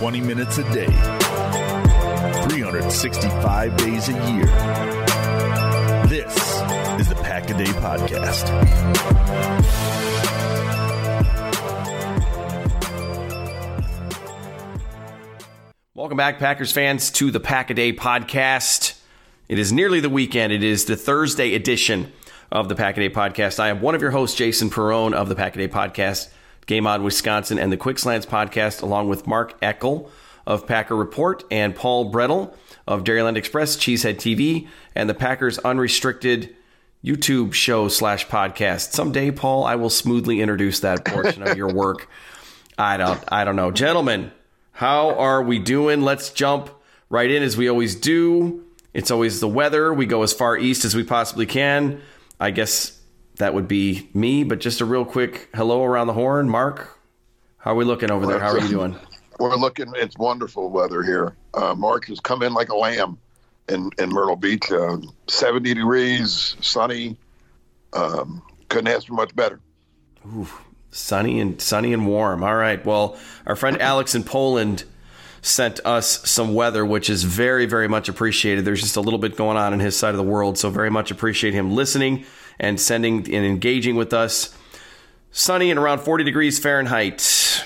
20 minutes a day, 365 days a year. This is the Pack-A-Day Podcast. Welcome back, Packers fans, to the Pack-A-Day Podcast. It is nearly the weekend. It is the Thursday edition of the Pack-A-Day Podcast. I am one of your hosts, Jason Perrone of the Pack-A-Day Podcast, Game On Wisconsin, and the Quick Slants Podcast, along with Mark Eckel of Packer Report and Paul Brettel of Dairyland Express, Cheesehead TV, and the Packers Unrestricted YouTube show / podcast. Someday, Paul, I will smoothly introduce that portion of your work. I don't know. Gentlemen, how are we doing? Let's jump right in as we always do. It's always the weather. We go as far east as we possibly can. I guess that would be me, but just a real quick hello around the horn. Mark, how are we looking over there? How are you doing? We're looking, it's wonderful weather here. Mark has come in like a lamb in Myrtle Beach. 70 degrees, sunny. Couldn't ask for much better. Ooh, sunny and warm. All right. Well, our friend Alex in Poland sent us some weather, which is very, very much appreciated. There's just a little bit going on in his side of the world, so very much appreciate him listening and sending and engaging with us. Sunny and around 40 degrees Fahrenheit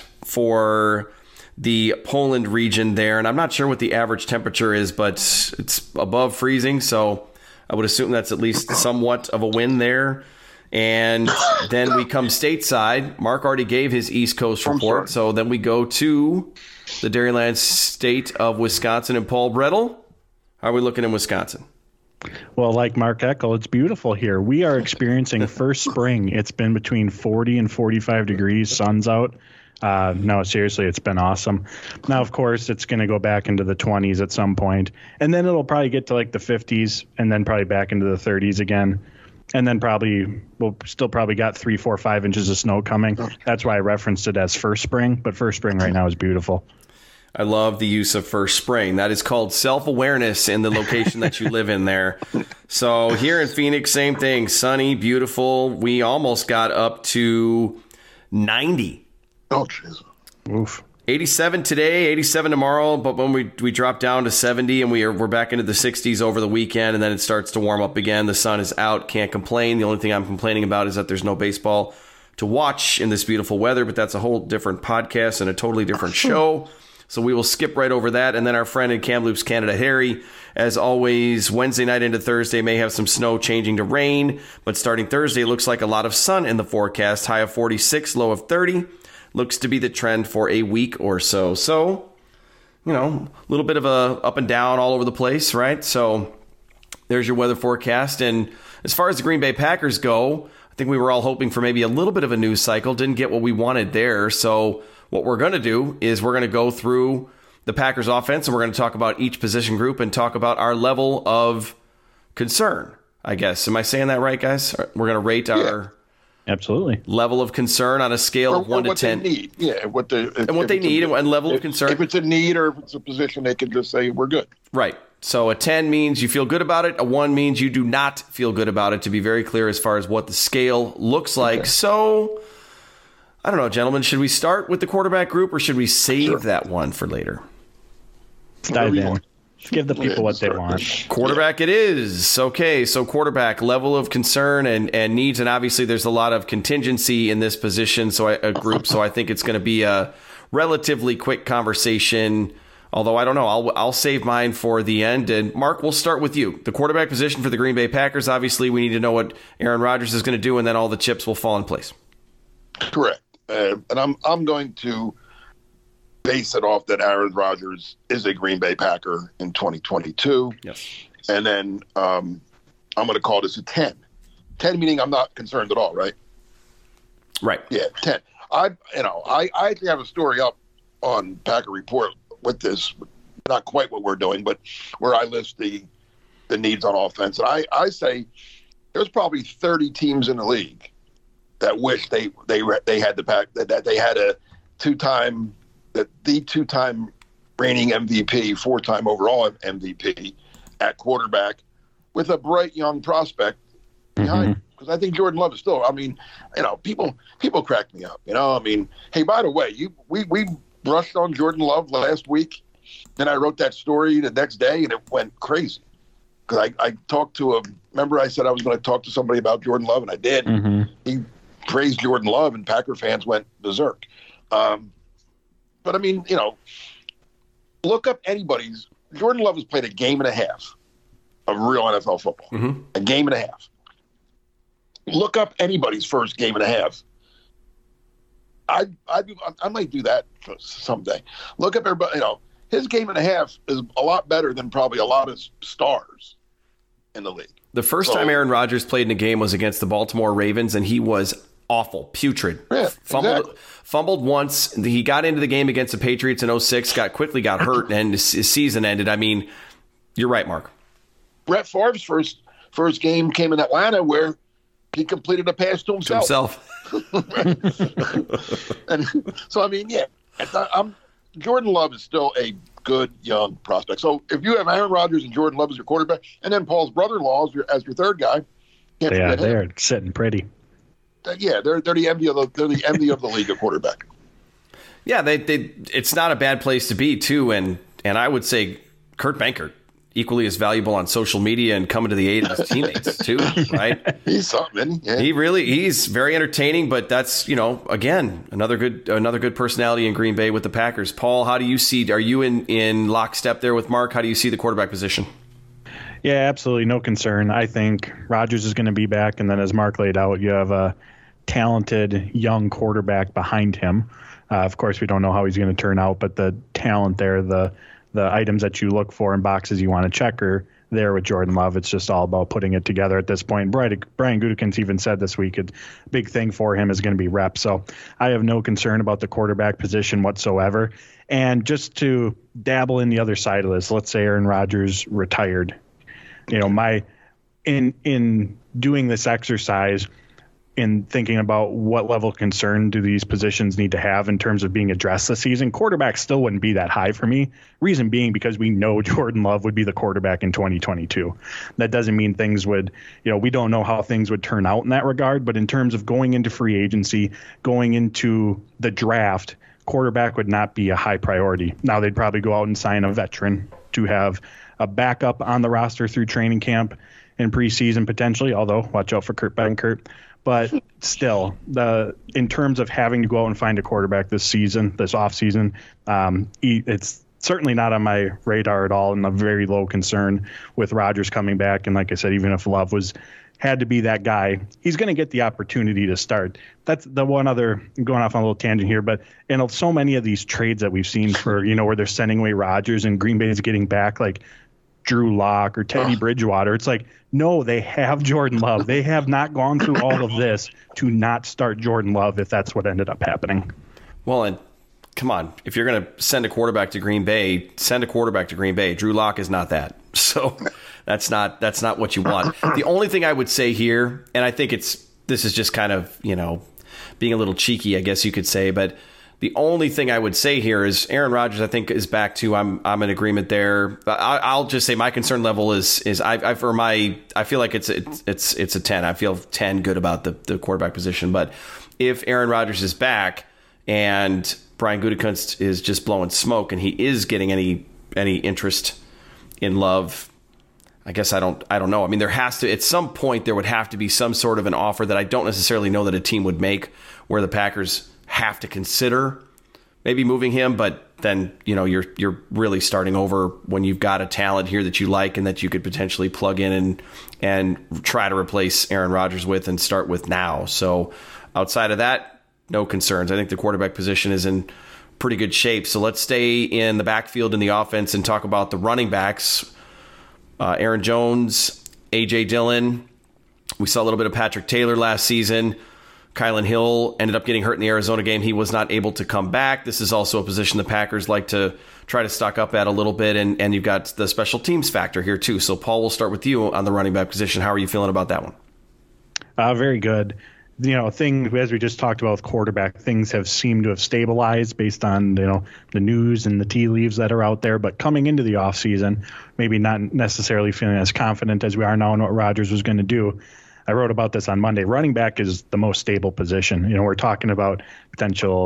for the Poland region there, and I'm not sure what the average temperature is, but it's above freezing, so I would assume that's at least somewhat of a win there. And then we come stateside. Mark already gave his East Coast report, so then we go to the Dairyland state of Wisconsin. And Paul Brettel, how are we looking in Wisconsin? Well, like Mark Eckel, it's beautiful here. We are experiencing first spring. It's been between 40 and 45 degrees, sun's out. No, seriously, it's been awesome. Now, of course, it's going to go back into the 20s at some point, and then it'll probably get to like the 50s, and then probably back into the 30s again. And then we'll still probably got 3, 4, 5 inches of snow coming. That's why I referenced it as first spring, but first spring right now is beautiful. I love the use of first spring. That is called self-awareness in the location that you live in there. So here in Phoenix, same thing. Sunny, beautiful. We almost got up to 90. Oh, jeez. Oof. 87 today, 87 tomorrow, but when we drop down to 70 and we're back into the 60s over the weekend, and then it starts to warm up again. The sun is out, can't complain. The only thing I'm complaining about is that there's no baseball to watch in this beautiful weather, but that's a whole different podcast and a totally different show. So we will skip right over that. And then our friend in Kamloops, Canada, Harry, as always, Wednesday night into Thursday may have some snow changing to rain, but starting Thursday, it looks like a lot of sun in the forecast. High of 46, low of 30. Looks to be the trend for a week or so. So, a little bit of a up and down all over the place, right? So there's your weather forecast. And as far as the Green Bay Packers go, I think we were all hoping for maybe a little bit of a news cycle. Didn't get what we wanted there. So what we're going to do is we're going to go through the Packers offense, and we're going to talk about each position group and talk about our level of concern, I guess. Am I saying that right, guys? We're going to rate our... Absolutely. Level of concern on a scale of 1 to 10. What they need. Yeah, what they need and level of concern. If it's a need or if it's a position, they can just say, we're good. Right. So a 10 means you feel good about it. A 1 means you do not feel good about it, to be very clear as far as what the scale looks like. Okay. So, I don't know, gentlemen. Should we start with the quarterback group or should we save that one for later? Dive in. Give the people what they want. Quarterback it is. Okay, so quarterback, level of concern and needs, and obviously there's a lot of contingency in this position, so a group, so I think it's going to be a relatively quick conversation, although I don't know. I'll save mine for the end. And Mark, we'll start with you. The quarterback position for the Green Bay Packers, obviously we need to know what Aaron Rodgers is going to do, and then all the chips will fall in place. Correct. And I'm going to base it off that Aaron Rodgers is a Green Bay Packer in 2022. Yes. And then I'm going to call this a 10. 10 meaning I'm not concerned at all, right? Right. Yeah, 10. I actually have a story up on Packer Report with this, not quite what we're doing, but where I list the needs on offense. And I say there's probably 30 teams in the league that wish they had the Pack, that they had a two-time reigning MVP, 4-time overall MVP at quarterback with a bright young prospect behind him. Because I think Jordan Love is still, people crack me up. Hey, by the way, we brushed on Jordan Love last week. Then I wrote that story the next day, and it went crazy. Because I talked to him. Remember I said I was going to talk to somebody about Jordan Love, and I did. Mm-hmm. He praised Jordan Love, and Packer fans went berserk. But, I mean, look up anybody's. Jordan Love has played a game and a half of real NFL football. Mm-hmm. A game and a half. Look up anybody's first game and a half. I might do that someday. Look up everybody. His game and a half is a lot better than probably a lot of stars in the league. The first time Aaron Rodgers played in a game was against the Baltimore Ravens, and he was awful, putrid. Yeah, Fumbled once. He got into the game against the Patriots in 2006, quickly got hurt, and his season ended. I mean, you're right, Mark. Brett Favre's first game came in Atlanta where he completed a pass to himself. And so, I mean, yeah, Jordan Love is still a good young prospect. So if you have Aaron Rodgers and Jordan Love as your quarterback, and then Paul's brother-in-law as your third guy, they're sitting pretty. Yeah, they're the envy of the league at quarterback. Yeah, it's not a bad place to be too, and I would say Kurt Benkert equally as valuable on social media and coming to the aid of his teammates too, right? He's something. Yeah. He's very entertaining, but that's, again, another good personality in Green Bay with the Packers. Paul, how do you see, are you in lockstep there with Mark? How do you see the quarterback position? Yeah, absolutely. No concern. I think Rodgers is going to be back. And then as Mark laid out, you have a talented young quarterback behind him. Of course, we don't know how he's going to turn out, but the talent there, the items that you look for in boxes you want to check are there with Jordan Love. It's just all about putting it together at this point. Brian Gutekunst even said this week a big thing for him is going to be reps. So I have no concern about the quarterback position whatsoever. And just to dabble in the other side of this, let's say Aaron Rodgers retired. In doing this exercise, in thinking about what level of concern do these positions need to have in terms of being addressed this season, quarterback still wouldn't be that high for me. Reason being because we know Jordan Love would be the quarterback in 2022. That doesn't mean things would, we don't know how things would turn out in that regard. But in terms of going into free agency, going into the draft, quarterback would not be a high priority. Now they'd probably go out and sign a veteran to have a backup on the roster through training camp and preseason potentially, although watch out for Kurt Benkert. But still, in terms of having to go out and find a quarterback this offseason, it's certainly not on my radar at all, and a very low concern with Rodgers coming back. And like I said, even if Love had to be that guy, he's going to get the opportunity to start. That's the one other, going off on a little tangent here, but in so many of these trades that we've seen for, where they're sending away Rodgers and Green Bay is getting back like Drew Lock or Teddy Bridgewater, it's like, no, they have Jordan Love. They have not gone through all of this to not start Jordan Love if that's what ended up happening. Well, and come on, if you're going to send a quarterback to Green Bay, send a quarterback to Green Bay. Drew Lock is not that. So that's not what you want. The only thing I would say here, and I think this is just kind of, being a little cheeky, I guess you could say, but the only thing I would say here is Aaron Rodgers, I think, is back to I'm in agreement there. I'll just say my concern level is I feel like it's a 10. I feel 10 good about the quarterback position. But if Aaron Rodgers is back and Brian Gutekunst is just blowing smoke and he is getting any interest in Love, I guess I don't know. I mean, there has to, at some point, there would have to be some sort of an offer that I don't necessarily know that a team would make where the Packers have to consider maybe moving him, but then you're really starting over when you've got a talent here that you like and that you could potentially plug in and try to replace Aaron Rodgers with and start with now. So outside of that, no concerns. I think the quarterback position is in pretty good shape. So let's stay in the backfield in the offense and talk about the running backs. Aaron Jones, A.J. Dillon. We saw a little bit of Patrick Taylor last season. Kylan Hill ended up getting hurt in the Arizona game. He was not able to come back. This is also a position the Packers like to try to stock up at a little bit, and you've got the special teams factor here too. So, Paul, we'll start with you on the running back position. How are you feeling about that one? Very good. Things, as we just talked about with quarterback, things have seemed to have stabilized based on, the news and the tea leaves that are out there. But coming into the offseason, maybe not necessarily feeling as confident as we are now in what Rodgers was going to do. I wrote about this on Monday. Running back is the most stable position. We're talking about potential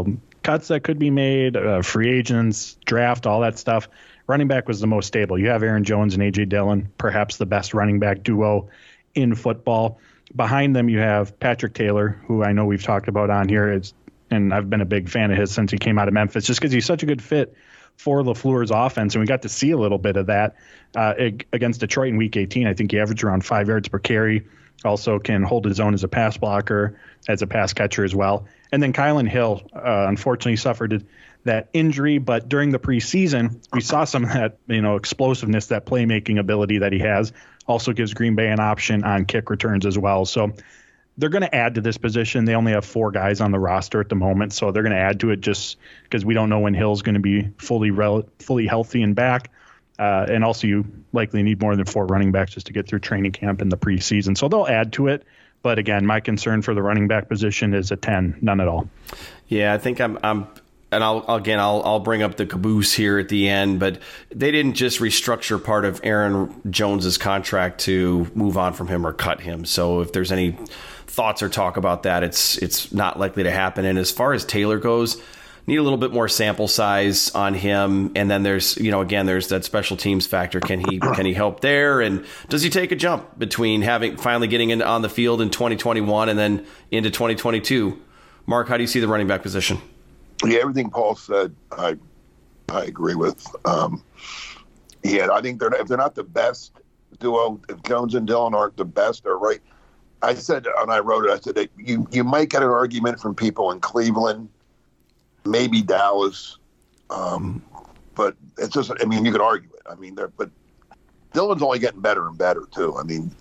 cuts that could be made, free agents, draft, all that stuff, running back was the most stable. You have Aaron Jones and A.J. Dillon, perhaps the best running back duo in football. Behind them, you have Patrick Taylor, who I know we've talked about on here, and I've been a big fan of his since he came out of Memphis, just because he's such a good fit for LaFleur's offense, and we got to see a little bit of that against Detroit in Week 18. I think he averaged around 5 yards per carry. Also can hold his own as a pass blocker, as a pass catcher as well. And then Kylan Hill, unfortunately, suffered that injury, but during the preseason, we saw some of that, explosiveness, that playmaking ability that he has. Also gives Green Bay an option on kick returns as well. So they're going to add to this position. They only have 4 guys on the roster at the moment, so they're going to add to it just because we don't know when Hill's going to be fully healthy and back. And also you likely need more than 4 running backs just to get through training camp in the preseason. So they'll add to it. But again, my concern for the running back position is a 10, none at all. Yeah, I think I'll bring up the caboose here at the end, but they didn't just restructure part of Aaron Jones's contract to move on from him or cut him. So if there's any thoughts or talk about that, it's not likely to happen. And as far as Taylor goes, need a little bit more sample size on him. And then there's, there's that special teams factor. Can he help there? And does he take a jump between finally getting on the field in 2021 and then into 2022? Mark, how do you see the running back position? Yeah, everything Paul said, I agree with. I think if they're not the best duo, if Jones and Dillon aren't the best, they're right. I said, and I wrote it, I said that you might get an argument from people in Cleveland, maybe Dallas, but it's just, you could argue it. But Dillon's only getting better and better too.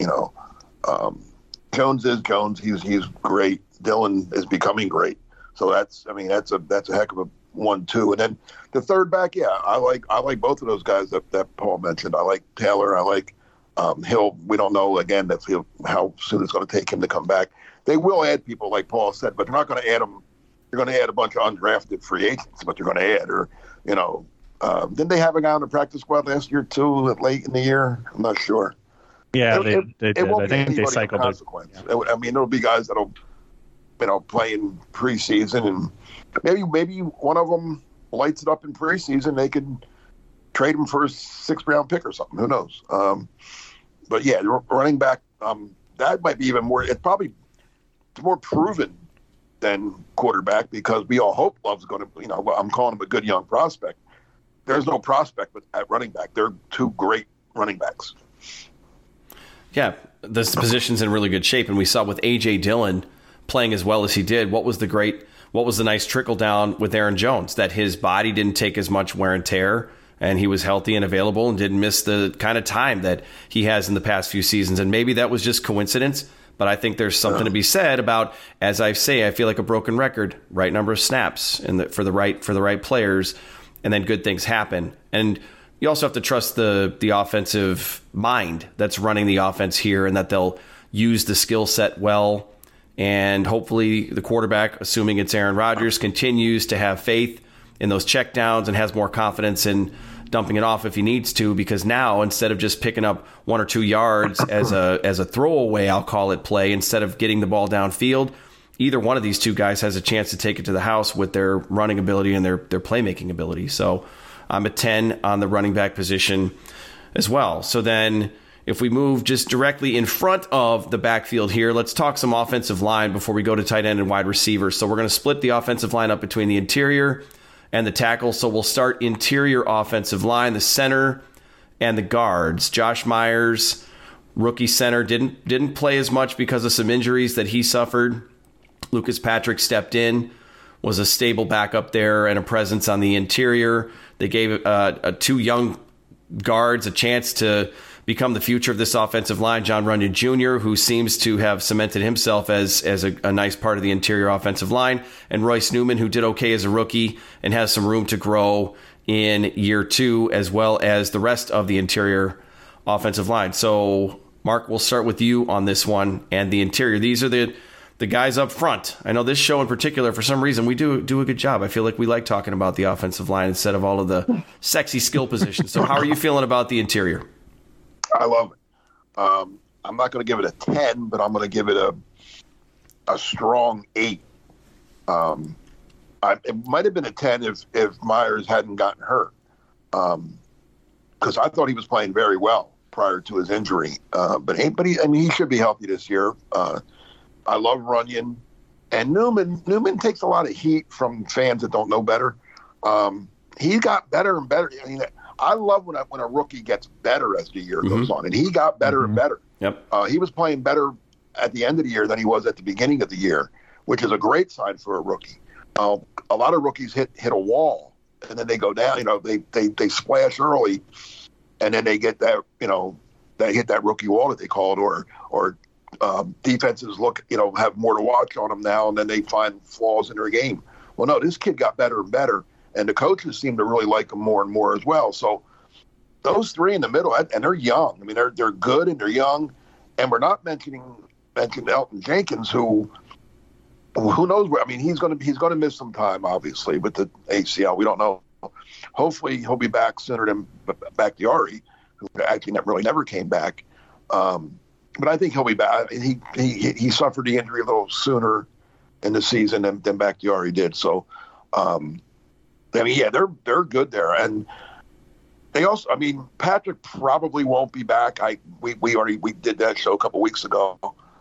Jones is Jones. He's great. Dillon is becoming great. So that's a heck of a 1-2. And then the third back, I like both of those guys that Paul mentioned. I like Taylor. I like Hill. We don't know again how soon it's going to take him to come back. They will add people like Paul said, but they're not going to add them. They're going to add a bunch of undrafted free agents, but they're going to add, didn't they have a guy on the practice squad last year too, late in the year? I'm not sure. Yeah, they did. I think they cycled it. Yeah. There'll be guys that'll, play in preseason, and maybe one of them lights it up in preseason. They could trade him for a 6th round pick or something. Who knows? But yeah, running back, that might be even more. It's more proven than quarterback, because we all hope Love's going to, I'm calling him a good young prospect. There's no prospect at running back. They're 2 great running backs. Yeah, this position's in really good shape, and we saw with A.J. Dillon playing as well as he did, what was the nice trickle down with Aaron Jones, that his body didn't take as much wear and tear, and he was healthy and available and didn't miss the kind of time that he has in the past few seasons. And maybe that was just coincidence, but I think there's something to be said about, as I say, I feel like a broken record, right number of snaps for the right players, and then good things happen. And you also have to trust the offensive mind that's running the offense here, and that they'll use the skill set well. And hopefully the quarterback, assuming it's Aaron Rodgers, continues to have faith in those checkdowns and has more confidence in dumping it off if he needs to, because now, instead of just picking up 1 or 2 yards as a throwaway, I'll call it, play, instead of getting the ball downfield, either one of these 2 guys has a chance to take it to the house with their running ability and their playmaking ability. So I'm a 10 on the running back position as well. So then if we move just directly in front of the backfield here, let's talk some offensive line before we go to tight end and wide receiver. So we're going to split the offensive line up between the interior and the tackle. So we'll start interior offensive line, the center and the guards. Josh Myers, rookie center, didn't play as much because of some injuries that he suffered. Lucas Patrick stepped in, was a stable backup there and a presence on the interior. They gave 2 young guards a chance to become the future of this offensive line. John Runyon Jr., who seems to have cemented himself as a nice part of the interior offensive line, and Royce Newman, who did okay as a rookie and has some room to grow in year 2, as well as the rest of the interior offensive line. So, Mark, we'll start with you on this one and the interior. These are the guys up front. I know this show in particular, for some reason, we do a good job. I feel like we like talking about the offensive line instead of all of the sexy skill positions. So how are you feeling about the interior? I love it. I'm not going to give it a 10, but I'm going to give it a strong 8. I it might have been a 10 if Myers hadn't gotten hurt, because I thought he was playing very well prior to his injury. But he should be healthy this year. I love Runyon. And Newman takes a lot of heat from fans that don't know better. He got better and better. I mean, I love when a rookie gets better as the year goes on, and he got better and better. Yep. He was playing better at the end of the year than he was at the beginning of the year, which is a great sign for a rookie. A lot of rookies hit a wall, and then they go down. They splash early, and then they get that. They hit that rookie wall that they called, or defenses have more to watch on them now, and then they find flaws in their game. Well, no, this kid got better and better, and the coaches seem to really like him more and more as well. So those three in the middle, and they're young. I mean, they're good and they're young, and we're not mentioning Elton Jenkins, who knows where. I mean, he's going to miss some time, obviously, with the ACL. We don't know. Hopefully, he'll be back sooner than Bakhtiari, who actually really never came back. But I think he'll be back. He suffered the injury a little sooner in the season than Bakhtiari did. So, they're good there. And they also, Patrick probably won't be back. We did that show a couple weeks ago.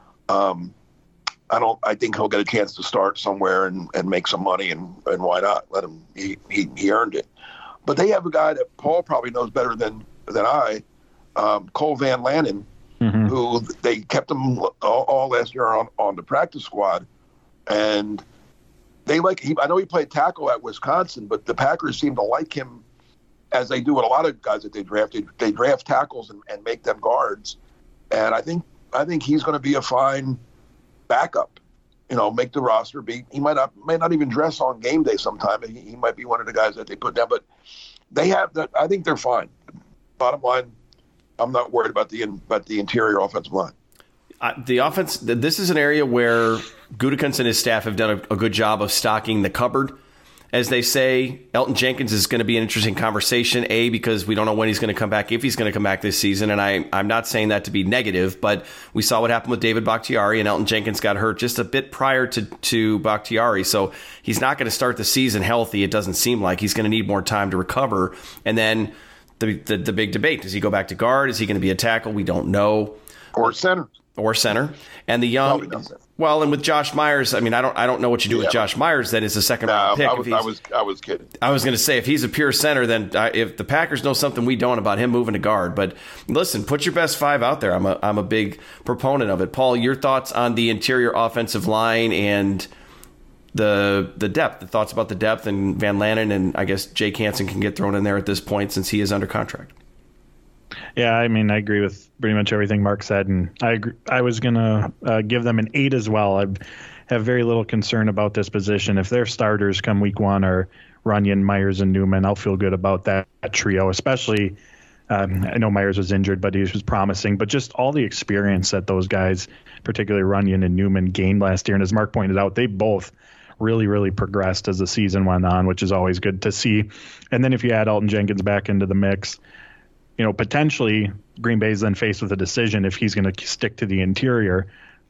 I think he'll get a chance to start somewhere and make some money, and why not? Let him. He earned it. But they have a guy that Paul probably knows better than I, Cole Van Lanen, who they kept him all last year on the practice squad, and they I know he played tackle at Wisconsin, but the Packers seem to like him, as they do with a lot of guys that they draft. They draft tackles and make them guards, and I think he's going to be a fine backup. Make the roster. He might not even dress on game day sometime. He might be one of the guys that they put down, but they have that. I think they're fine. Bottom line, I'm not worried about the interior offensive line. The offense, this is an area where Gutekunst and his staff have done a good job of stocking the cupboard. As they say, Elton Jenkins is going to be an interesting conversation, because we don't know when he's going to come back, if he's going to come back this season. And I'm not saying that to be negative, but we saw what happened with David Bakhtiari, and Elton Jenkins got hurt just a bit prior to Bakhtiari. So he's not going to start the season healthy. It doesn't seem like. He's going to need more time to recover. And then the big debate, does he go back to guard? Is he going to be a tackle? We don't know. Or center. And the young, and with Josh Myers, I don't know what you do with Josh Myers. That is a second round pick. I was kidding. I was going to say, if he's a pure center, then if the Packers know something we don't about him moving to guard. But listen, put your best five out there. I'm a big proponent of it. Paul, your thoughts on the interior offensive line and the depth, the thoughts about the depth, and Van Lanen, and I guess Jake Hansen can get thrown in there at this point since he is under contract. Yeah, I agree with pretty much everything Mark said, and I was going to give them an 8 as well. I have very little concern about this position. If their starters come week one are Runyon, Myers, and Newman, I'll feel good about that trio, especially I know Myers was injured, but he was promising. But just all the experience that those guys, particularly Runyon and Newman, gained last year. And as Mark pointed out, they both really, really progressed as the season went on, which is always good to see. And then if you add Elton Jenkins back into the mix, potentially Green Bay's then faced with a decision if he's going to stick to the interior,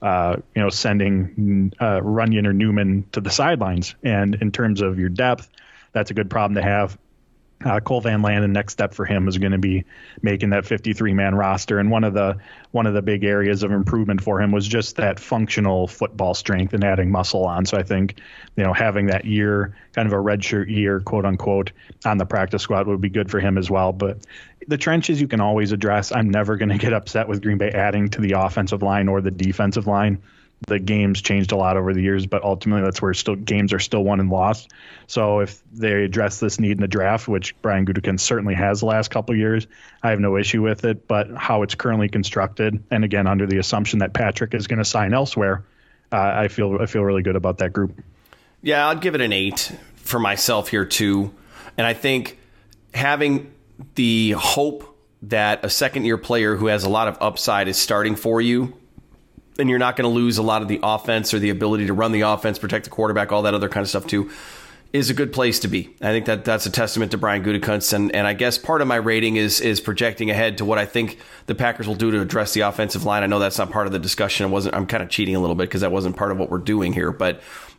sending Runyon or Newman to the sidelines. And in terms of your depth, that's a good problem to have. Cole Van Lanen, next step for him is going to be making that 53-man roster. And one of the big areas of improvement for him was just that functional football strength and adding muscle on. So I think, having that year, kind of a redshirt year, quote unquote, on the practice squad would be good for him as well. But the trenches you can always address. I'm never going to get upset with Green Bay adding to the offensive line or the defensive line. The game's changed a lot over the years, but ultimately that's where games are still won and lost. So if they address this need in the draft, which Brian Gutekunst certainly has the last couple of years, I have no issue with it. But how it's currently constructed, and again under the assumption that Patrick is going to sign elsewhere, I feel really good about that group. Yeah, I'd give it an 8 for myself here too, and I think having the hope that a second-year player who has a lot of upside is starting for you, and you're not going to lose a lot of the offense or the ability to run the offense, protect the quarterback, all that other kind of stuff too, is a good place to be. I think that's a testament to Brian Gutekunst, and I guess part of my rating is projecting ahead to what I think the Packers will do to address the offensive line. I know that's not part of the discussion. I'm kind of cheating a little bit because that wasn't part of what we're doing here, but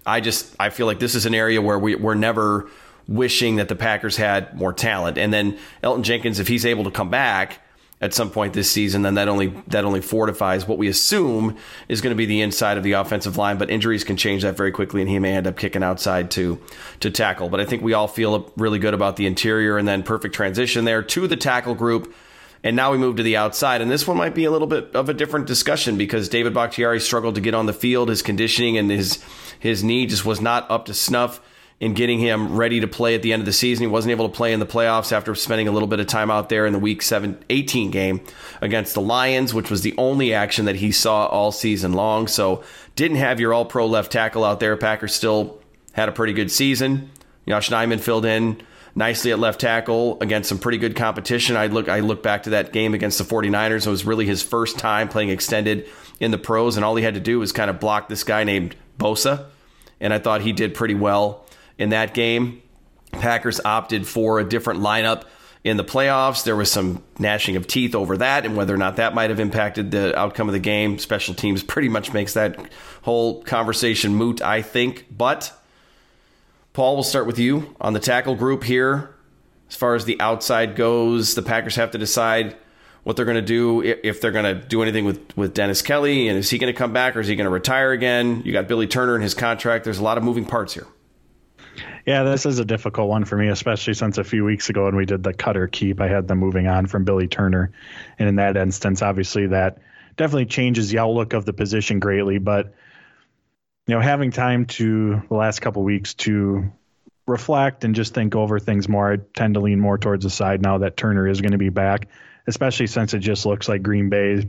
I feel like this is an area where we're never wishing that the Packers had more talent. And then Elgton Jenkins, if he's able to come back at some point this season, then that only fortifies what we assume is going to be the inside of the offensive line. But injuries can change that very quickly, and he may end up kicking outside to tackle. But I think we all feel really good about the interior, and then perfect transition there to the tackle group. And now we move to the outside, and this one might be a little bit of a different discussion because David Bakhtiari struggled to get on the field. His conditioning and his knee just was not up to snuff in getting him ready to play at the end of the season. He wasn't able to play in the playoffs after spending a little bit of time out there in the Week 18 game against the Lions, which was the only action that he saw all season long. So didn't have your all-pro left tackle out there. Packers still had a pretty good season. Josh Nijman filled in nicely at left tackle against some pretty good competition. I look back to that game against the 49ers. It was really his first time playing extended in the pros, and all he had to do was kind of block this guy named Bosa, and I thought he did pretty well in that game. Packers opted for a different lineup in the playoffs. There was some gnashing of teeth over that and whether or not that might have impacted the outcome of the game. Special teams pretty much makes that whole conversation moot, I think. But Paul, we'll start with you on the tackle group here. As far as the outside goes, the Packers have to decide what they're going to do, if they're going to do anything with Dennis Kelly, and is he going to come back or is he going to retire again? You got Billy Turner in his contract. There's a lot of moving parts here. Yeah, this is a difficult one for me, especially since a few weeks ago when we did the cut or keep, I had them moving on from Billy Turner. And in that instance, obviously that definitely changes the outlook of the position greatly. But, having time to the last couple of weeks to reflect and just think over things more, I tend to lean more towards the side now that Turner is going to be back, especially since it just looks like Green Bay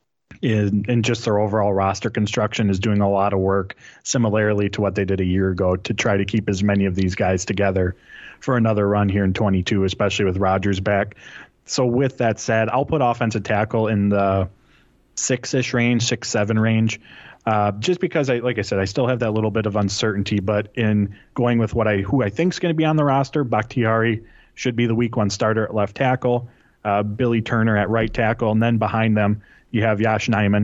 in just their overall roster construction is doing a lot of work similarly to what they did a year ago to try to keep as many of these guys together for another run here in 22, especially with Rodgers back. So with that said, I'll put offensive tackle in the 6-ish range, 6-7 range, just because like I said, I still have that little bit of uncertainty, but in going with who I think is going to be on the roster, Bakhtiari should be the week 1 starter at left tackle, Billy Turner at right tackle, and then behind them, you have Josh Nijman.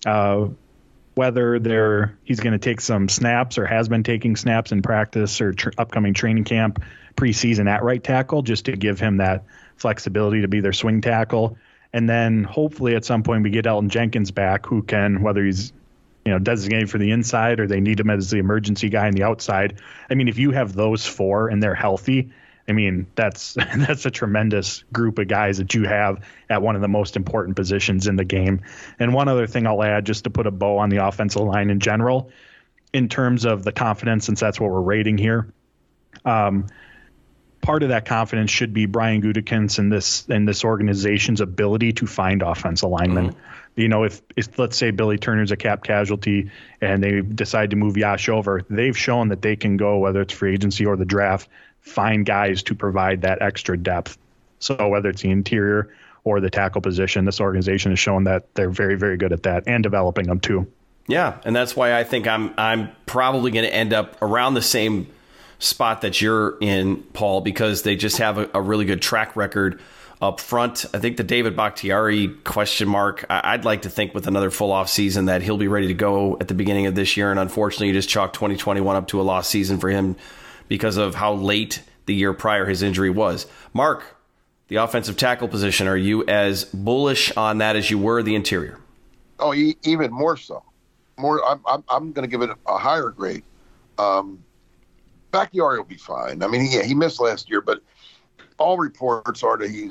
Whether he's going to take some snaps or has been taking snaps in practice or upcoming training camp preseason at right tackle, just to give him that flexibility to be their swing tackle. And then hopefully at some point we get Elgton Jenkins back, who can, whether he's designated for the inside or they need him as the emergency guy on the outside. I mean, if you have those 4 and they're healthy, I mean, that's a tremendous group of guys that you have at one of the most important positions in the game. And one other thing I'll add, just to put a bow on the offensive line in general, in terms of the confidence, since that's what we're rating here, part of that confidence should be Brian Gutekunst and this organization's ability to find offensive linemen. Mm-hmm. If let's say Billy Turner's a cap casualty and they decide to move Yash over, they've shown that they can go, whether it's free agency or the draft, find guys to provide that extra depth. So whether it's the interior or the tackle position, this organization has shown that they're very, very good at that and developing them too. Yeah, and that's why I think I'm probably going to end up around the same spot that you're in, Paul, because they just have a really good track record up front. I think the David Bakhtiari question mark, I'd like to think with another full off season that he'll be ready to go at the beginning of this year. And unfortunately, you just chalked 2021 up to a lost season for him because of how late the year prior his injury was. Mark, the offensive tackle position, are you as bullish on that as you were the interior? Oh, even more so. I'm going to give it a higher grade. Bakhtiari will be fine. I mean, he missed last year, but all reports are that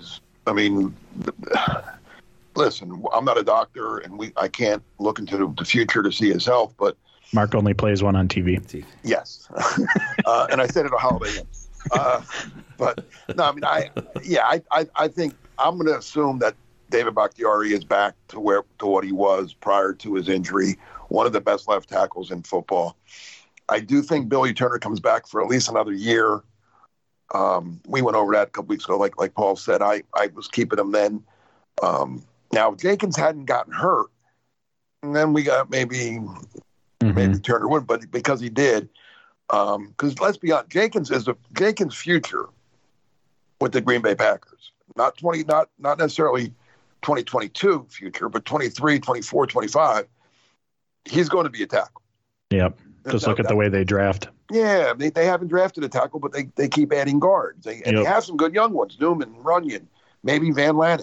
listen, I'm not a doctor, and I can't look into the future to see his health, but Mark only plays one on TV. Yes. And I said it a holiday. But no, I mean, I think I'm going to assume that David Bakhtiari is back to what he was prior to his injury, one of the best left tackles in football. I do think Billy Turner comes back for at least another year. We went over that a couple weeks ago. Like Paul said, I was keeping him then. Now, if Jenkins hadn't gotten hurt, and then we got maybe Turner would, but because he did, because let's be honest, Jenkins' future with the Green Bay Packers, not necessarily 2022 future, but 23, 24, 25, he's going to be a tackle. Yep. Just look at the way they draft. Yeah, they haven't drafted a tackle, but they keep adding guards. They have some good young ones, Newman, Runyon, maybe Van Lannen.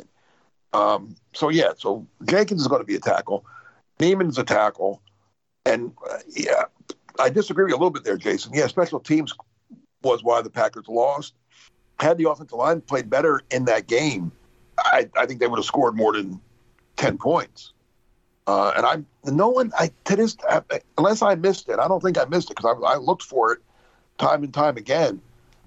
So Jenkins is going to be a tackle. Neiman's a tackle. And, I disagree with you a little bit there, Jason. Yeah, special teams was why the Packers lost. Had the offensive line played better in that game, I think they would have scored more than 10 points. Unless I missed it, I don't think I missed it because I looked for it time and time again.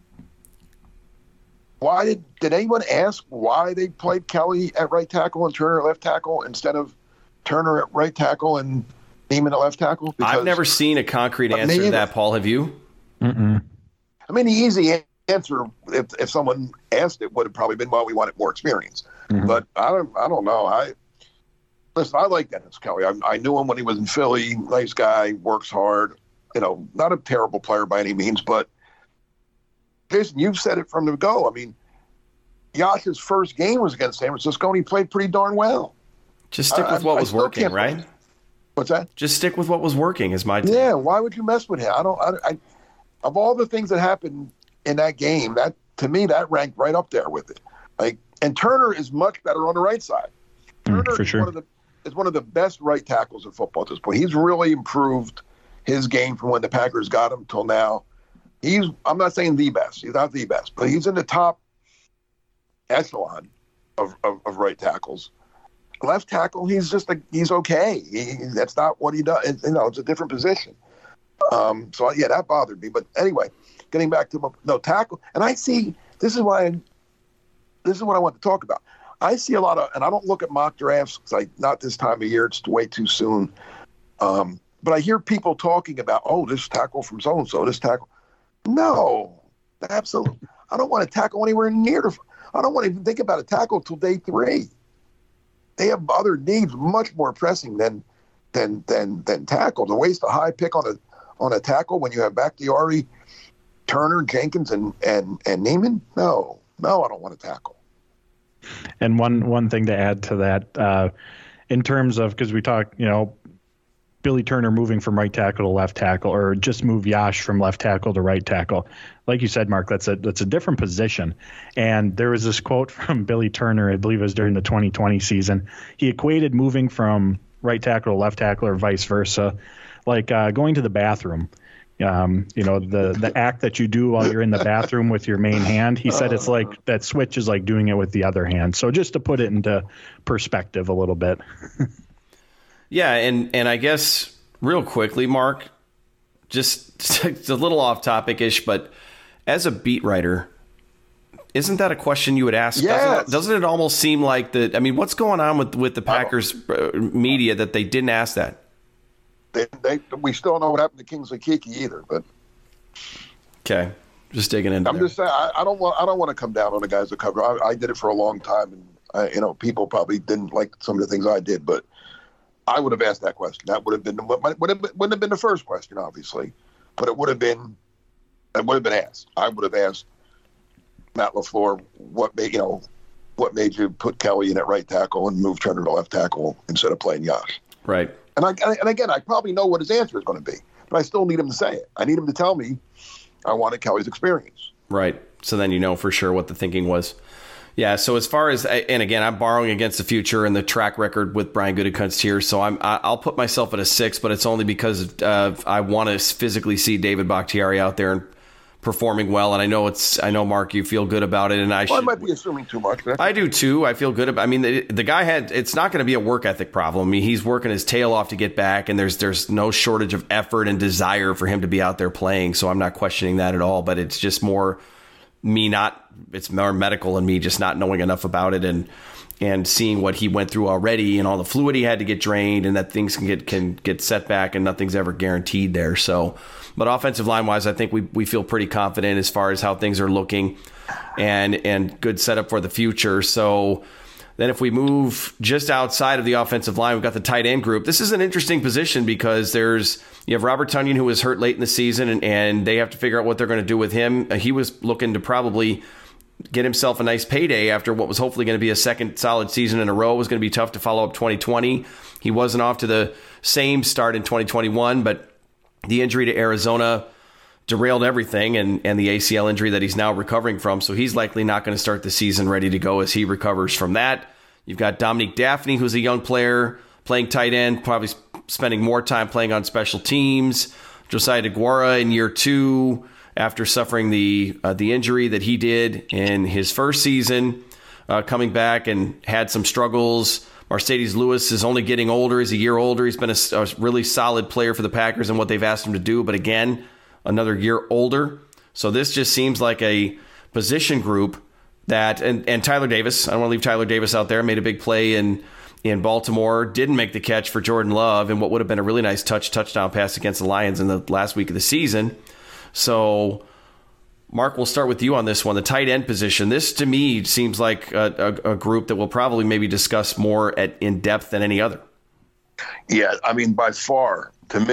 Why did anyone ask why they played Kelly at right tackle and Turner at left tackle instead of Turner at right tackle and Neiman at left tackle? I've never seen a concrete answer to that, Paul. Have you? Mm-mm. I mean, the easy answer, if someone asked it, would have probably been, well, we wanted more experience. Mm-hmm. But I don't know. I like Dennis Kelly. I knew him when he was in Philly. Nice guy, works hard. Not a terrible player by any means, but Jason, you've said it from the go. I mean, Yosh's first game was against San Francisco, and he played pretty darn well. Just stick with what was working, right? What's that? Just stick with what was working is my take. Yeah, why would you mess with him? Of all the things that happened in that game, that to me that ranked right up there with it. And Turner is much better on the right side. Turner for sure. is one of the best right tackles in football at this point. He's really improved his game from when the Packers got him till now. I'm not saying the best. He's not the best, but he's in the top echelon of right tackles. Left tackle, he's okay. That's not what he does. It's a different position. That bothered me. But anyway, getting back to tackle, and I see this is what I want to talk about. I see a lot of, and I don't look at mock drafts because not this time of year. It's way too soon. But I hear people talking about, this tackle from so and so, this tackle. No, absolutely. I don't want to tackle anywhere near. I don't want to even think about a tackle till day 3. They have other needs much more pressing than tackle. To waste a high pick on a tackle when you have Bakhtiari, Turner, Jenkins, and Neiman. No, I don't want to tackle. And one thing to add to that, in terms of, because we talk, Billy Turner moving from right tackle to left tackle, or just move Yosh from left tackle to right tackle. Like you said, Mark, that's a different position. And there was this quote from Billy Turner, I believe it was during the 2020 season. He equated moving from right tackle to left tackle or vice versa, like going to the bathroom. The act that you do while you're in the bathroom with your main hand. He said it's like that switch is like doing it with the other hand. So just to put it into perspective a little bit. Yeah, and I guess real quickly, Mark, just it's a little off topic-ish, but as a beat writer, isn't that a question you would ask? Yes. Doesn't it almost seem like what's going on with the Packers media that they didn't ask that? We still don't know what happened to Kingsley Keke either, but okay, just digging in. I'm just saying I don't want to come down on the guys that cover. I did it for a long time, and people probably didn't like some of the things I did, but I would have asked that question. That wouldn't have been the first question, obviously, but it would have been asked. I would have asked Matt LaFleur what made you put Kelly in at right tackle and move Turner to left tackle instead of playing Yosh. Right. And again, I probably know what his answer is going to be, but I still need him to say it. I need him to tell me I wanted Kelly's experience. Right. So then you know for sure what the thinking was. Yeah, so as far as, and again, I'm borrowing against the future and the track record with Brian Gutekunst here, so I'll put myself at a 6, but it's only because I want to physically see David Bakhtiari out there and performing well, and I know Mark, you feel good about it, and I might be assuming too much. I do too. I feel good about. I mean, the guy it's not going to be a work ethic problem. I mean, he's working his tail off to get back, and there's no shortage of effort and desire for him to be out there playing. So I'm not questioning that at all. But it's just more it's more medical and me just not knowing enough about it and seeing what he went through already and all the fluid he had to get drained and that things can get set back and nothing's ever guaranteed there. So, but offensive line wise, I think we feel pretty confident as far as how things are looking and good setup for the future. So then if we move just outside of the offensive line, we've got the tight end group. This is an interesting position because you have Robert Tonyan, who was hurt late in the season, and they have to figure out what they're going to do with him. He was looking to probably get himself a nice payday after what was hopefully going to be a second solid season in a row. It was going to be tough to follow up 2020. He wasn't off to the same start in 2021, but The injury to Arizona derailed everything, and the ACL injury that he's now recovering from. So he's likely not going to start the season ready to go as he recovers from that. You've got Dominique Daphne, who's a young player playing tight end, probably spending more time playing on special teams. Josiah DeGuara in year 2 after suffering the injury that he did in his first season, coming back and had some struggles. Mercedes Lewis is only getting older. He's a year older. He's been a really solid player for the Packers and what they've asked him to do. But again, another year older. So this just seems like a position group that, and Tyler Davis, I don't want to leave Tyler Davis out there, made a big play in Baltimore, didn't make the catch for Jordan Love in what would have been a really nice touchdown pass against the Lions in the last week of the season. So, Mark, we'll start with you on this one. The tight end position. This, to me, seems like a group that we'll probably maybe discuss more in depth than any other. Yeah, I mean, by far,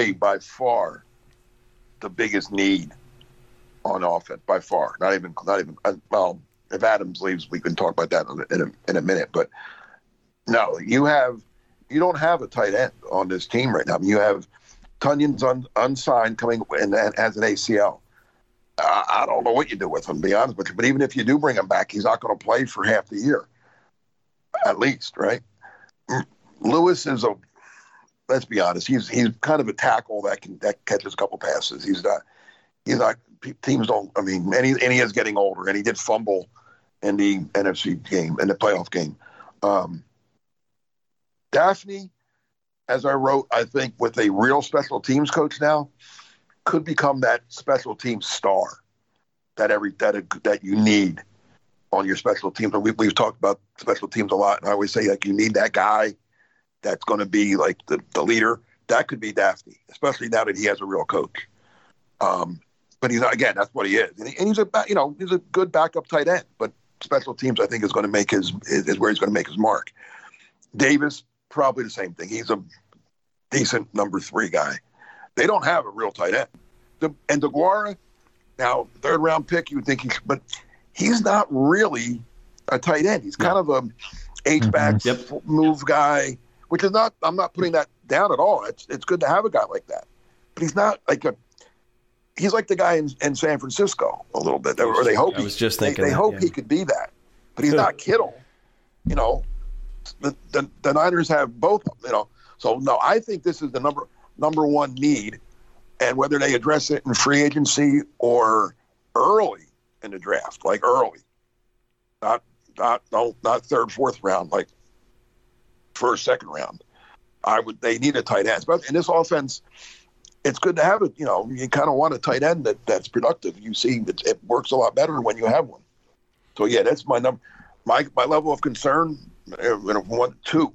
the biggest need on offense, by far. Not even. Well, if Adams leaves, we can talk about that in a minute. But no, you don't have a tight end on this team right now. You have Tunyon's unsigned coming and has an ACL. I don't know what you do with him, to be honest with you. But even if you do bring him back, he's not going to play for half the year, at least, right? Lewis is let's be honest, he's kind of a tackle that catches a couple passes. He's not. Teams don't. I mean, and he is getting older, and he did fumble in the NFC game, in the playoff game. Daphne, as I wrote, I think with a real special teams coach now, could become that special teams star that you need on your special teams. And we've talked about special teams a lot, and I always say, like, you need that guy that's going to be like the leader. That could be Daphne, especially now that he has a real coach. But he's not, again, that's what he is, and he's a good backup tight end. But special teams, I think, is going to make is where he's going to make his mark. Davis, probably the same thing. He's a decent number 3 guy. They don't have a real tight end. And DeGuara, now, 3rd round pick, you would think but he's not really a tight end. He's kind of a H-back move guy, which is not, I'm not putting that down at all. It's good to have a guy like that. But he's not he's like the guy in San Francisco a little bit. Or they hope they hope he could be that. But he's not Kittle. You know, the Niners have both, you know. So, no, I think this is the number 1 need, and whether they address it in free agency or early in the draft, like early, not 3rd, 4th round, like 1st, 2nd round. They need a tight end. But in this offense, it's good to have it. You know, you kind of want a tight end that's productive. You see that it works a lot better when you have one. So yeah, that's my number. My level of concern, 1, 2.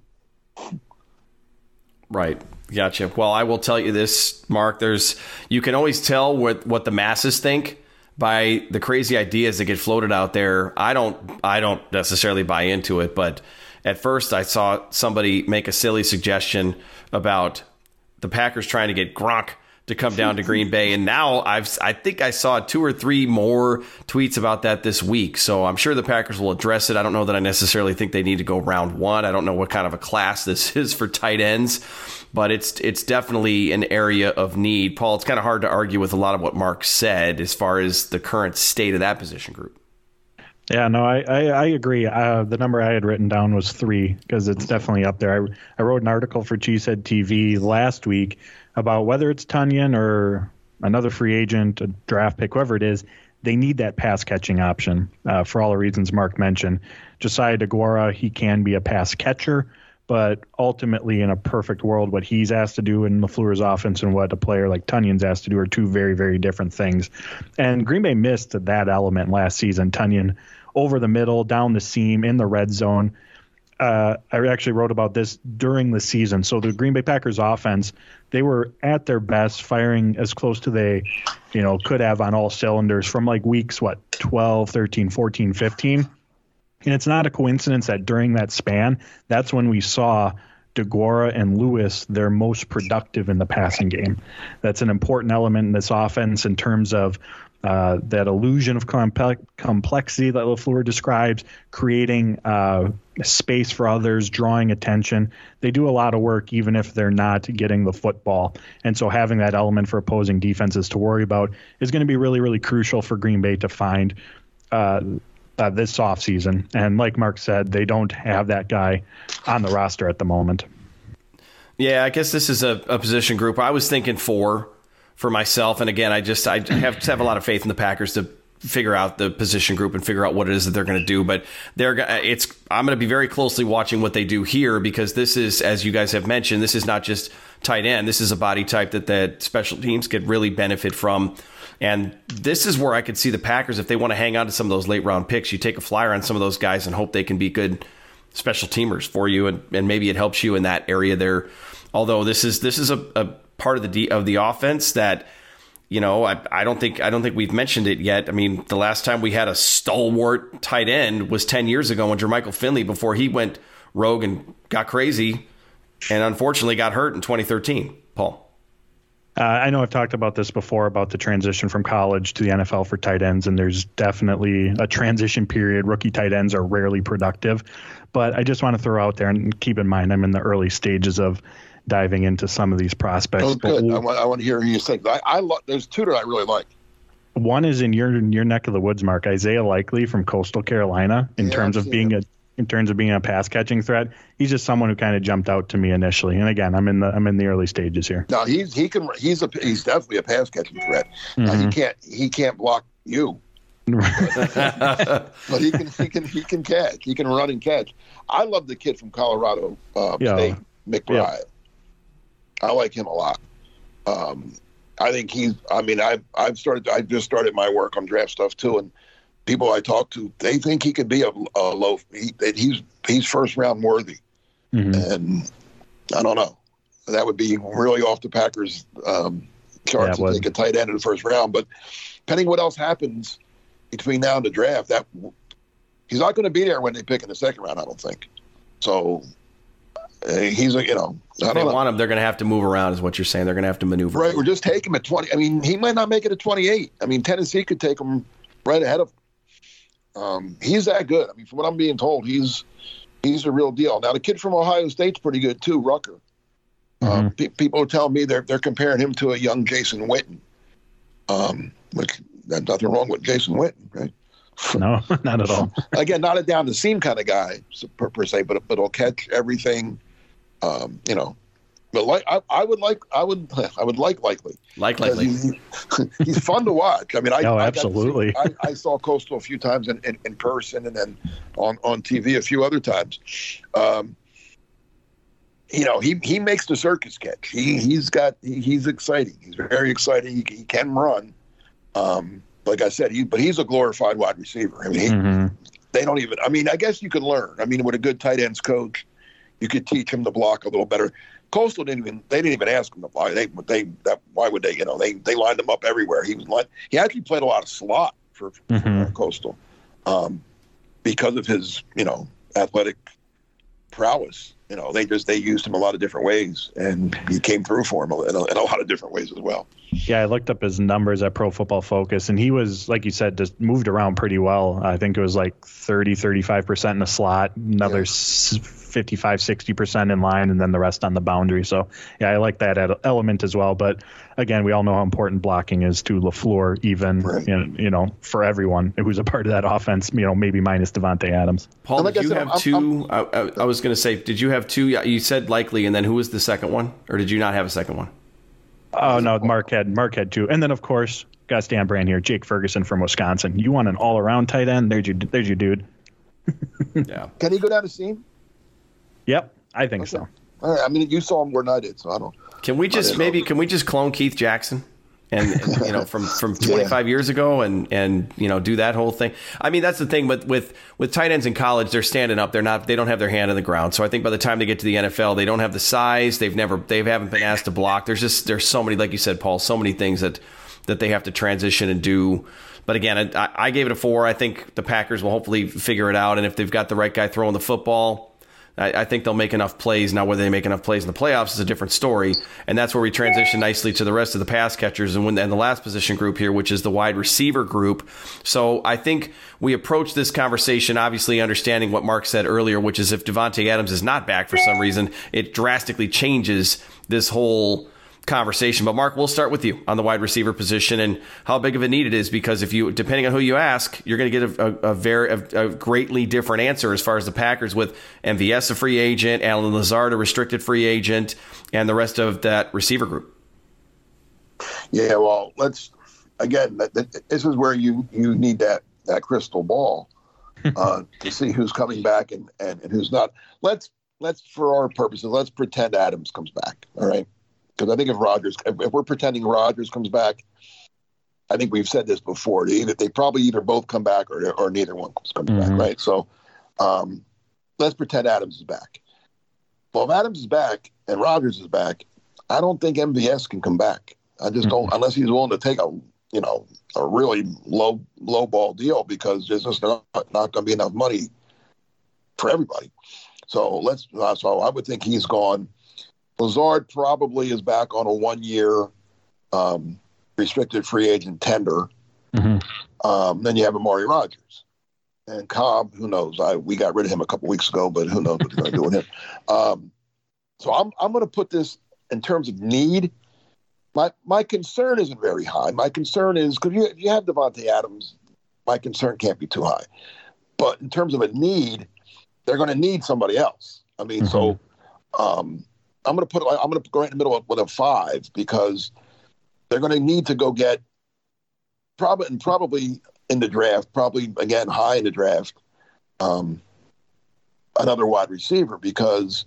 Right. Gotcha. Well, I will tell you this, Mark, you can always tell what the masses think by the crazy ideas that get floated out there. I don't necessarily buy into it, but at first I saw somebody make a silly suggestion about the Packers trying to get Gronk to come down to Green Bay. And now I think I saw 2 or 3 more tweets about that this week. So I'm sure the Packers will address it. I don't know that I necessarily think they need to go round 1. I don't know what kind of a class this is for tight ends, but it's definitely an area of need. Paul, it's kind of hard to argue with a lot of what Mark said as far as the current state of that position group. Yeah, no, I agree. The number I had written down was 3 because it's definitely up there. I wrote an article for Cheesehead TV last week about whether it's Tonyan or another free agent, a draft pick, whoever it is, they need that pass catching option for all the reasons Mark mentioned. Josiah DeGuara, he can be a pass catcher, but ultimately in a perfect world, what he's asked to do in LaFleur's offense and what a player like Tonyan's asked to do are 2 very, very different things. And Green Bay missed that element last season. Tonyan over the middle, down the seam, in the red zone. I actually wrote about this during the season. So the Green Bay Packers offense, they were at their best, firing as close to they, could have on all cylinders from like weeks, 12, 13, 14, 15. And it's not a coincidence that during that span, that's when we saw DeGuara and Lewis, they're most productive in the passing game. That's an important element in this offense in terms of that illusion of complexity that LaFleur describes, creating space for others, drawing attention. They do a lot of work even if they're not getting the football. And so having that element for opposing defenses to worry about is going to be really, really crucial for Green Bay to find this offseason. And like Mark said, they don't have that guy on the roster at the moment. Yeah, I guess this is a position group. I was thinking 4 for myself. And again, I have a lot of faith in the Packers to figure out the position group and figure out what it is that they're going to do. But I'm going to be very closely watching what they do here, because this is, as you guys have mentioned, this is not just tight end. This is a body type that special teams could really benefit from. And this is where I could see the Packers, if they want to hang on to some of those late round picks, you take a flyer on some of those guys and hope they can be good special teamers for you. And maybe it helps you in that area there. Although this is a part of the offense that, I don't think we've mentioned it yet. I mean, the last time we had a stalwart tight end was 10 years ago when Jermichael Finley, before he went rogue and got crazy and unfortunately got hurt in 2013. Paul. I know I've talked about this before, about the transition from college to the NFL for tight ends, and there's definitely a transition period. Rookie tight ends are rarely productive. But I just want to throw out there, and keep in mind, I'm in the early stages of diving into some of these prospects. Oh, good. I want to hear you say. There's 2 that I really like. One is in your neck of the woods, Mark. Isaiah Likely from Coastal Carolina. In terms of being a pass catching threat, he's just someone who kind of jumped out to me initially. And again, I'm in the early stages here. No, he's definitely a pass catching threat. Mm-hmm. He can't block you. But he can catch. He can run and catch. I love the kid from Colorado State, McBride. Yeah. I like him a lot. I think I just started my work on draft stuff too, and people I talk to, they think he could be he's first round worthy. Mm-hmm. And I don't know. That would be really off the Packers charts to take a tight end in the first round. But depending what else happens between now and the draft, that he's not going to be there when they pick in the second round, I don't think. So he's I don't know. Want him, they're going to have to move around, is what you're saying. They're going to have to maneuver. Right, or just take him at 20. I mean, he might not make it at 28. I mean, Tennessee could take him right ahead of him. He's that good. I mean, from what I'm being told, he's a real deal. Now, the kid from Ohio State's pretty good too, Rucker. Mm-hmm. People are telling me they're comparing him to a young Jason Witten. Which there's nothing wrong with Jason Witten, right? No, not at all. Again, not a down the seam kind of guy per se, but he'll catch everything. But I would like Likely. Likely. He's fun to watch. I mean, absolutely. I saw Coastal a few times in person, and then on TV a few other times. He makes the circus catch. He's exciting. He's very exciting. He can run. Like I said, he's a glorified wide receiver. I mean, they don't even. I mean, I guess you can learn. I mean, with a good tight ends coach, you could teach him to block a little better. Coastal didn't even ask him to block. Why would they? They lined him up everywhere. He actually played a lot of slot for Coastal, because of his athletic prowess. They used him a lot of different ways, and he came through for him in a lot of different ways as well. Yeah, I looked up his numbers at Pro Football Focus, and he was, like you said, just moved around pretty well. I think it was like 35% in the slot, another 55-60% in line, and then the rest on the boundary. So, yeah, I like that element as well. But, again, we all know how important blocking is to LaFleur, even, for everyone who's a part of that offense, maybe minus Devontae Adams. Paul, did you have two? I was going to say, did you have two? You said Likely, and then who was the second one? Or did you not have a second one? Oh, no, Mark had two. And then, of course, got to stay on brand here, Jake Ferguson from Wisconsin. You want an all-around tight end? There's your dude. Yeah. Can he go down to seam? Yep, I think so. All right. I mean, you saw him more than I did, so I don't. Can we just clone Keith Jackson? And from 25 years ago and do that whole thing. I mean, that's the thing with tight ends in college, they're standing up. They don't have their hand on the ground. So I think by the time they get to the NFL, they don't have the size. They haven't been asked to block. There's so many, like you said, Paul, so many things that they have to transition and do. But again, I gave it a 4. I think the Packers will hopefully figure it out. And if they've got the right guy throwing the football, I think they'll make enough plays. Now, whether they make enough plays in the playoffs is a different story. And that's where we transition nicely to the rest of the pass catchers and the last position group here, which is the wide receiver group. So I think we approach this conversation, obviously understanding what Mark said earlier, which is if Davante Adams is not back for some reason, it drastically changes this whole conversation. But Mark, we'll start with you on the wide receiver position and how big of a need it is, because if you, depending on who you ask, you're going to get a greatly different answer as far as the Packers, with MVS a free agent, Allen Lazard a restricted free agent, and the rest of that receiver group. Yeah, well, this is where you need that crystal ball to see who's coming back and who's not. Let's for our purposes, let's pretend Adams comes back. All right. Because I think if we're pretending Rodgers comes back, I think we've said this before. They probably either both come back or neither one comes back, right? So let's pretend Adams is back. Well, if Adams is back and Rodgers is back, I don't think MVS can come back. I just don't, unless he's willing to take a really low ball deal, because there's just not going to be enough money for everybody. So I would think he's gone. Lazard probably is back on a 1-year restricted free agent tender. Then you have Amari Rodgers. And Cobb, who knows? We got rid of him a couple weeks ago, but who knows what they're going to do with him. So I'm going to put this in terms of need. My concern isn't very high. My concern is, because you have Davante Adams, my concern can't be too high. But in terms of a need, they're going to need somebody else. I mean, so I'm going to go right in the middle with a 5, because they're going to need to go get probably in the draft, probably again high in the draft, another wide receiver, because,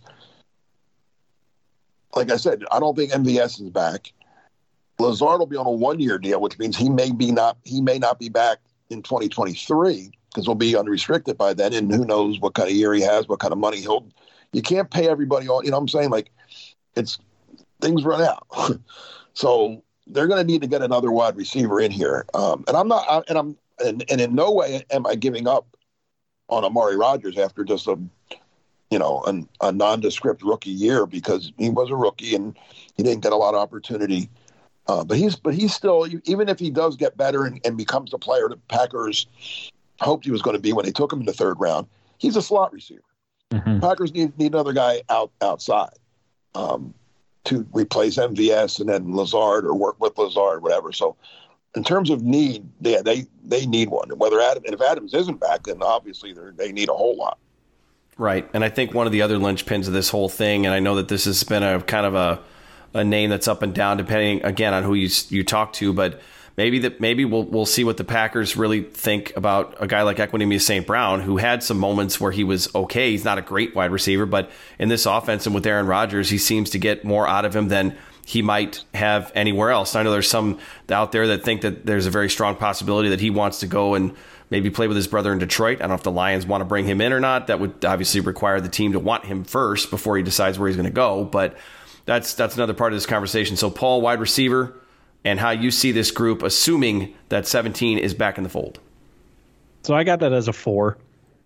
like I said, I don't think MVS is back. Lazard will be on a 1-year deal, which means he may not be back in 2023, because he'll be unrestricted by then, and who knows what kind of year he has, what kind of money you can't pay everybody all, you know what I'm saying? Like, things run out. So they're going to need to get another wide receiver in here. And in no way am I giving up on Amari Rodgers after just a nondescript rookie year, because he was a rookie and he didn't get a lot of opportunity. But he's still, even if he does get better and becomes the player the Packers hoped he was going to be when they took him in the 3rd round, he's a slot receiver. Packers need another guy outside to replace MVS and then Lazard, or work with Lazard, whatever. So in terms of need, they need one. If Adams isn't back, then obviously they need a whole lot. Right. And I think one of the other linchpins of this whole thing, and I know that this has been a kind of a name that's up and down depending, again, on who you talk to, but maybe we'll see what the Packers really think about a guy like Equanimeous St. Brown, who had some moments where he was okay. He's not a great wide receiver, but in this offense and with Aaron Rodgers, he seems to get more out of him than he might have anywhere else. I know there's some out there that think that there's a very strong possibility that he wants to go and maybe play with his brother in Detroit. I don't know if the Lions want to bring him in or not. That would obviously require the team to want him first before he decides where he's going to go, but that's another part of this conversation. So, Paul, wide receiver, and how you see this group, assuming that 17 is back in the fold. So I got that as a 4.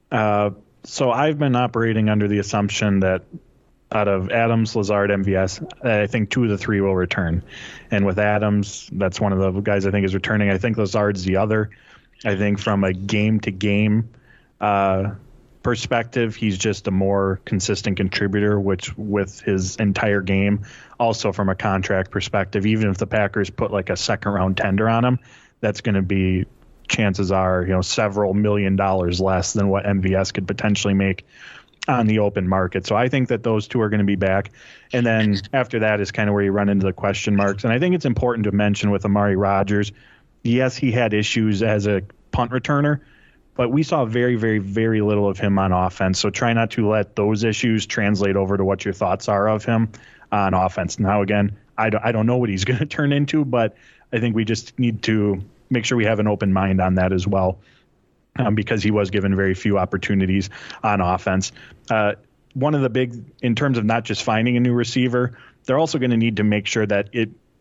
So I've been operating under the assumption that out of Adams, Lazard, MVS, I think 2 of the 3 will return. And with Adams, that's one of the guys I think is returning. I think Lazard's the other. I think from a game-to-game perspective, he's just a more consistent contributor, which with his entire game. Also from a contract perspective, even if the Packers put like a 2nd-round tender on him, that's going to be, chances are, several $1 million less than what MVS could potentially make on the open market. So I think that those 2 are going to be back. And then after that is kind of where you run into the question marks. And I think it's important to mention with Amari Rodgers, yes, he had issues as a punt returner, but we saw very, very, very little of him on offense. So try not to let those issues translate over to what your thoughts are of him on offense. Now, again, I don't know what he's going to turn into, but I think we just need to make sure we have an open mind on that as well, because he was given very few opportunities on offense. One of the big, in terms of not just finding a new receiver, they're also going to need to make sure that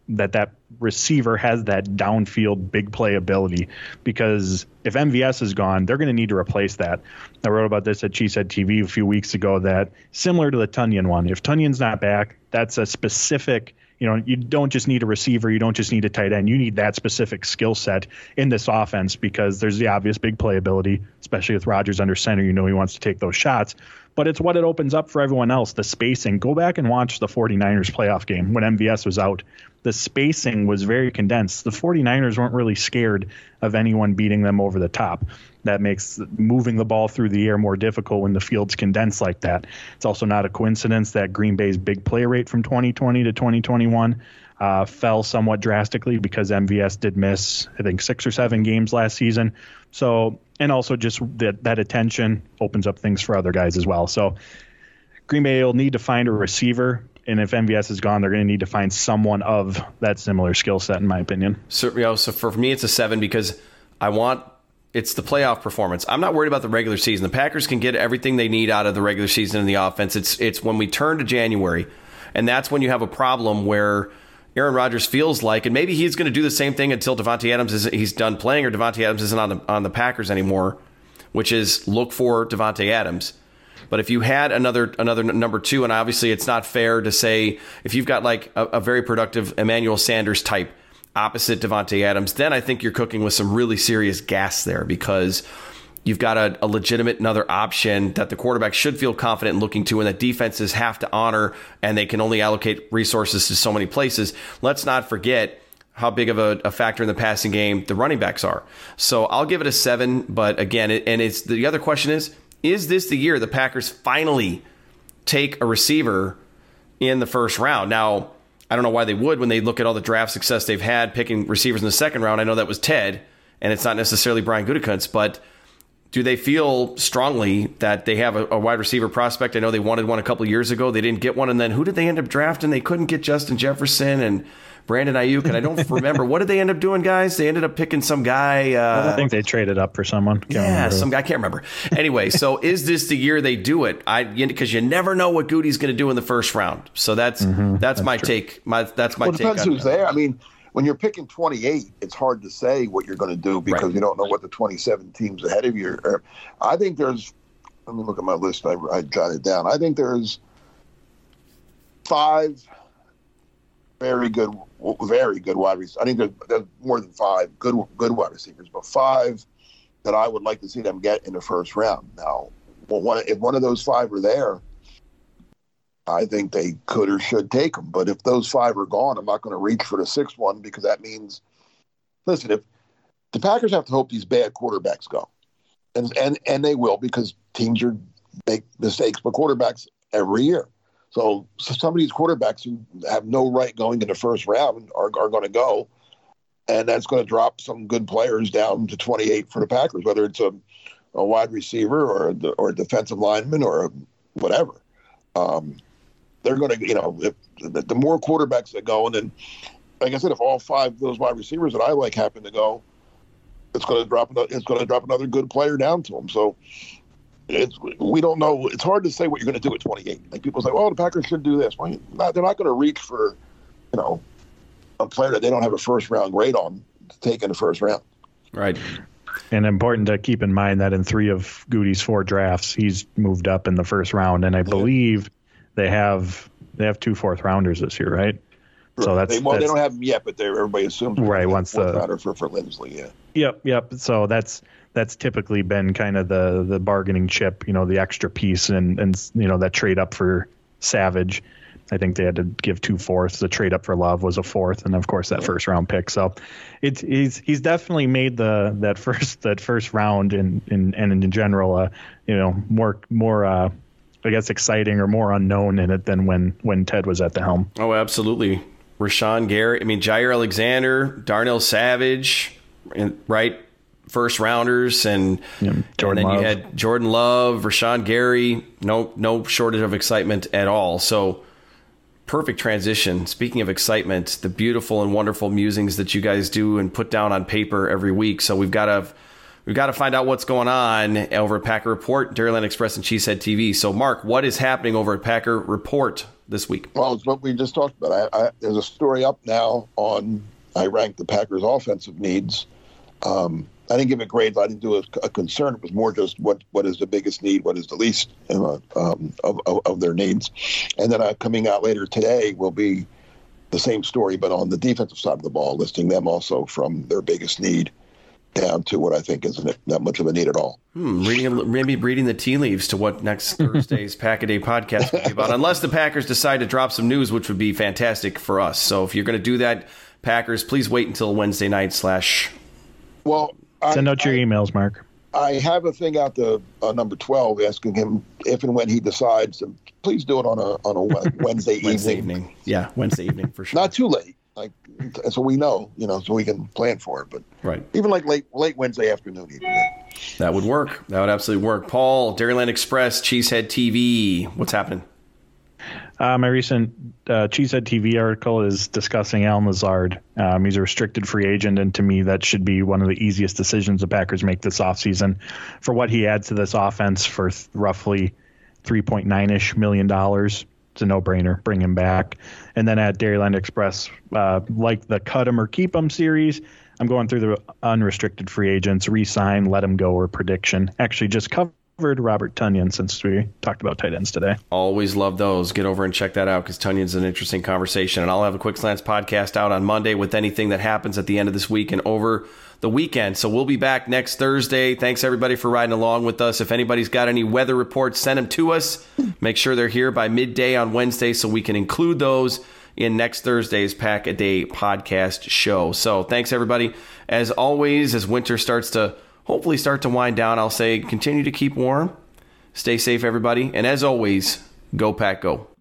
that receiver has that downfield big play ability, because if MVS is gone, they're going to need to replace that. I wrote about this at Cheesehead TV a few weeks ago, that similar to the Tonyan one, if Tunyan's not back, that's a specific, you don't just need a receiver, you don't just need a tight end, you need that specific skill set in this offense, because there's the obvious big play ability, especially with Rodgers under center, he wants to take those shots. But it's what it opens up for everyone else, the spacing. Go back and watch the 49ers playoff game when MVS was out. The spacing was very condensed. The 49ers weren't really scared of anyone beating them over the top. That makes moving the ball through the air more difficult when the field's condensed like that. It's also not a coincidence that Green Bay's big play rate from 2020 to 2021 fell somewhat drastically, because MVS did miss, I think, 6 or 7 games last season. So, and also just that attention opens up things for other guys as well. So Green Bay will need to find a receiver, and if MVS is gone, they're going to need to find someone of that similar skill set, in my opinion. So for me, it's a 7, because it's the playoff performance. I'm not worried about the regular season. The Packers can get everything they need out of the regular season in the offense. It's when we turn to January, and that's when you have a problem where Aaron Rodgers feels like, and maybe he's going to do the same thing until Davante Adams he's done playing, or Davante Adams isn't on the Packers anymore, which is look for Davante Adams. But if you had another number 2, and obviously it's not fair to say if you've got like a very productive Emmanuel Sanders type opposite Davante Adams, then I think you're cooking with some really serious gas there, because you've got a legitimate another option that the quarterback should feel confident in looking to, and that defenses have to honor, and they can only allocate resources to so many places. Let's not forget how big of a factor in the passing game the running backs are. So I'll give it a 7, but again, it's the other question is this the year the Packers finally take a receiver in the first round? Now, I don't know why they would when they look at all the draft success they've had picking receivers in the second round. I know that was Ted, and it's not necessarily Brian Gutekunst, but do they feel strongly that they have a wide receiver prospect? I know they wanted one a couple of years ago. They didn't get one, and then who did they end up drafting? They couldn't get Justin Jefferson and Brandon Ayuk, and I don't remember. What did they end up doing, guys? They ended up picking some guy. I think they traded up for someone. Some guy. I can't remember. Anyway, so is this the year they do it? Because you never know what Goody's going to do in the first round. So that's my true. take. That's my take. It depends who's there. I mean, when you're picking 28, it's hard to say what you're going to do, because you don't know what the 27 teams ahead of you are. I think there's, let me look at my list. I jotted it down. I think there's 5 very good wide receivers. I think there's more than 5 good wide receivers, but 5 that I would like to see them get in the first round. Now, if one of those 5 are there, I think they could or should take them. But if those 5 are gone, I'm not going to reach for the 6th one, because that means, listen, if the Packers have to hope these bad quarterbacks go, and they will, because teams make mistakes by quarterbacks every year. So some of these quarterbacks who have no right going in the first round are going to go, and that's going to drop some good players down to 28 for the Packers, whether it's a wide receiver or a defensive lineman or whatever. They're going to, if the more quarterbacks that go, and then, like I said, if all 5 of those wide receivers that I like happen to go, it's going to drop another good player down to them. So we don't know. It's hard to say what you're going to do at 28. Like, people say, "Well, the Packers should do this." Well, they're not going to reach for, a player that they don't have a first round grade on to take in the first round. Right. And important to keep in mind that in 3 of Goody's 4 drafts, he's moved up in the first round, and I believe they have 2 4th rounders this year, right? Sure. So they don't have them yet, but everybody assumes once the 4th rounder for Lindsley. Yeah. Yep. So that's typically been kind of the bargaining chip, the extra piece, and that trade up for Savage. I think they had to give 2 4ths. The trade up for Love was a 4th, and of course that first round pick. So he's definitely made that first round and in general, more I guess exciting or more unknown in it than when Ted was at the helm. Oh, absolutely. Rashawn Gary, Jair Alexander, Darnell Savage, right? First rounders, and then you had Jordan Love, Rashawn Gary. No shortage of excitement at all. So perfect transition. Speaking of excitement, the beautiful and wonderful musings that you guys do and put down on paper every week. So we've got to find out what's going on over at Packer Report, Dairyland Express, and Cheesehead TV. So, Mark, what is happening over at Packer Report this week? Well, it's what we just talked about. There's a story up now on, I ranked the Packers' offensive needs. I didn't give it grades. I didn't do a concern. It was more just what is the biggest need, what is the least of their needs. And then coming out later today will be the same story, but on the defensive side of the ball, listing them also from their biggest need down to what I think isn't that much of a need at all. Maybe reading the tea leaves to what next Thursday's Pack-A-Day podcast will be about, unless the Packers decide to drop some news, which would be fantastic for us. So if you're going to do that, Packers, please wait until Wednesday night / Well, send out your emails, Mark. I have a thing out to number 12 asking him if and when he decides, and please do it on a Wednesday evening. Yeah, Wednesday evening for sure. Not too late, so we know, so we can plan for it. But right, even like late Wednesday afternoon, even that would work. That would absolutely work. Paul, Dairyland Express, Cheesehead TV. What's happening? My recent Cheesehead TV article is discussing Allen Lazard. He's a restricted free agent, and to me, that should be one of the easiest decisions the Packers make this offseason. For what he adds to this offense for roughly $3.9-ish million, it's a no-brainer. Bring him back. And then at Dairyland Express, like the Cut 'em or Keep 'em series, I'm going through the unrestricted free agents, re-sign, let him go, or prediction. Actually, just covered Robert Tonyan since we talked about tight ends today. Always love those. Get over and check that out because Tunyan's an interesting conversation. And I'll have a Quick Slants podcast out on Monday with anything that happens at the end of this week and over the weekend. So we'll be back next Thursday. Thanks, everybody, for riding along with us. If anybody's got any weather reports, send them to us. Make sure they're here by midday on Wednesday so we can include those in next Thursday's Pack-A-Day podcast show. So thanks, everybody. As always, as winter starts to hopefully start to wind down, I'll say continue to keep warm. Stay safe, everybody. And as always, go Pack, go.